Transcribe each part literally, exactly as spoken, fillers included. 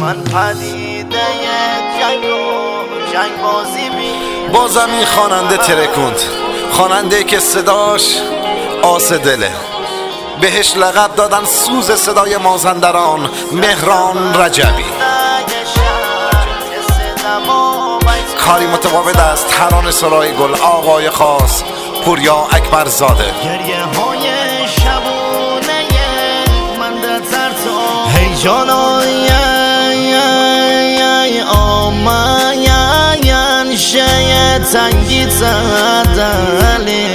من پدیده جنگ و جنگ بازی بی بازم این خواننده ترکوند، خواننده که صداش آس دله. بهش لقب دادن سوز صدای مازندران، مهران رجبی. کاری متفاوت از ترانه سرای گل آقای خاص پوریا اکبرزاده. گریه های شبونه من در ترتو هی جانای آماین شه تنگی تدلی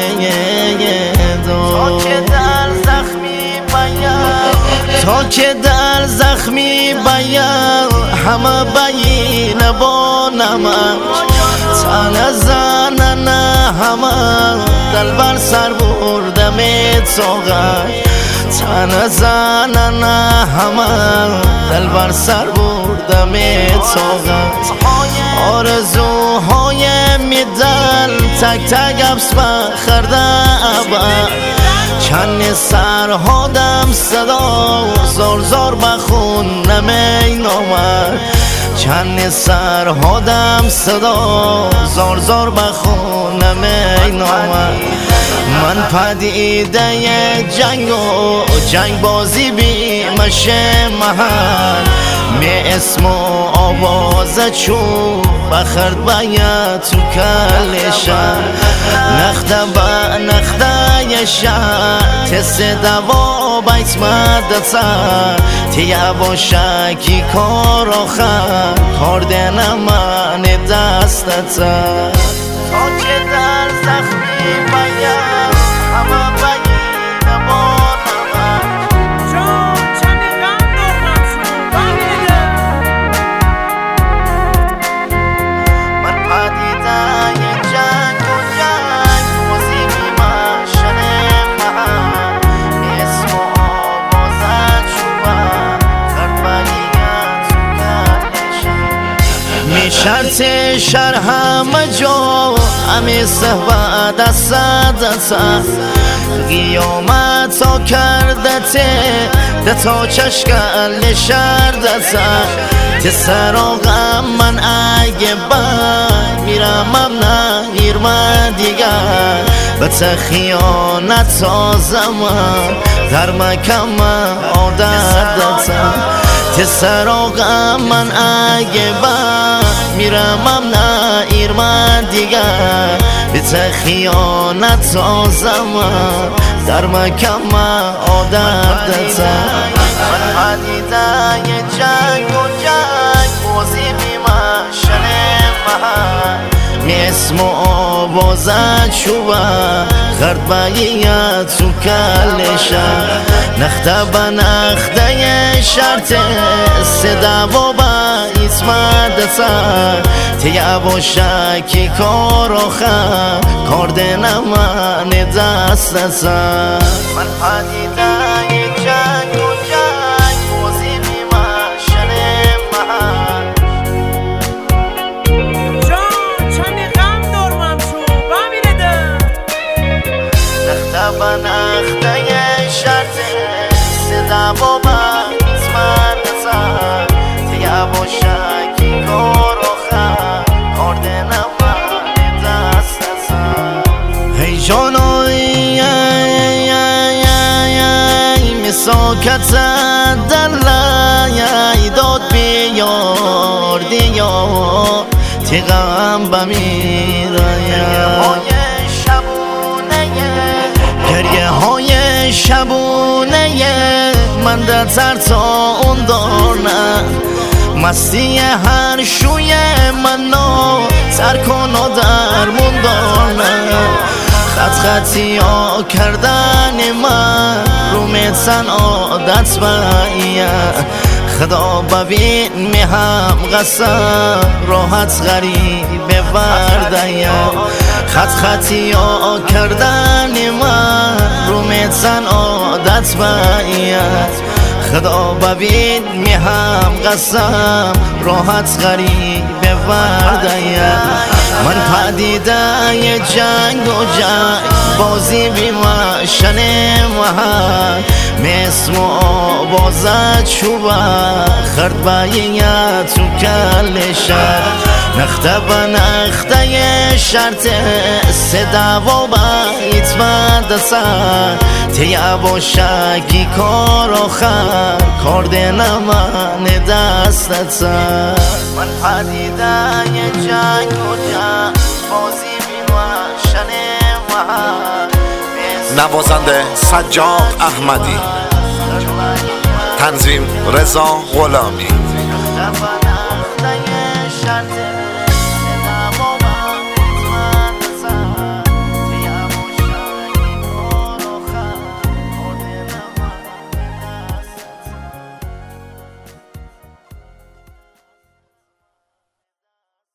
تا که در زخمی بیار تا که در زخمی بیار همه بین با نمک تن زنن همه دل بر سر بردم توغک تن زنن همه دل بر سر بردم توغک آرزوهای میدل تک تک ابس بخرده ابد چند سرها دم صدا زار زار بخونم این آمد چند سرها دم صدا زار زار بخونم این آمد من پدیده جنگ و جنگ بازی بی مشه محل می اسم و آواز چوب بخرد باید تو کلشن نخته با نخته یشن تست دوا بیت مدتر تیه باشه کی کار آخر کار دنه من دستتر تا که در زخمی باید همه باید با شرط شر همه جا همه صحبت از صدت قیامت ها کرده ته تا چشکل شردت ته سراغم من اگه بای میرم ام نگیرم دیگر به ته خیانت سازم در مکم عادت ته سراغم من اگه بای میرم ام نگیرم دیگر به ته خیانت سازم در مکم عادت من پدیده جنگ و جنگ بازی بی مشن محل می اسم و آوازت شوه خرد باید تو کلشن نخته با نخته شرط صدا و باید مدتر تیه باشه کی کار آخر کار دنه من دستتر من پدیده جنگ و جنگ بازی بی مشن محل با نخته شرط صدا با باید مدتر تیه باشه کی کار آخر کار دنه من دستتر هی جانای مساکت دلای داد بیار دیار تیغم بمیره گریه های شبونه من در تر تا اون دارنم مستی هر شوی منو سر کن و درمون دارنم خط خطی ها کردن من رو میتن عادت باید خدا ببین می هم قسم راحت غریب وردیم خط خطی ها کردن من رو میتن عادت باید خدا ببین می هم قسم راحت غریب وردیم من پدیده جنگ و جنگ بازی بیمشن محل مثل بازد شوبه خرد باید تو کلشه نخته به نخته شرط صدا و باید مدسن تیه باشکی کار آخر کارده نمان دستت سر من پدیده جنگ و جنگ بازی بیمشن محل نوازنده سجاد احمدی، تنظیم رضا غلامی.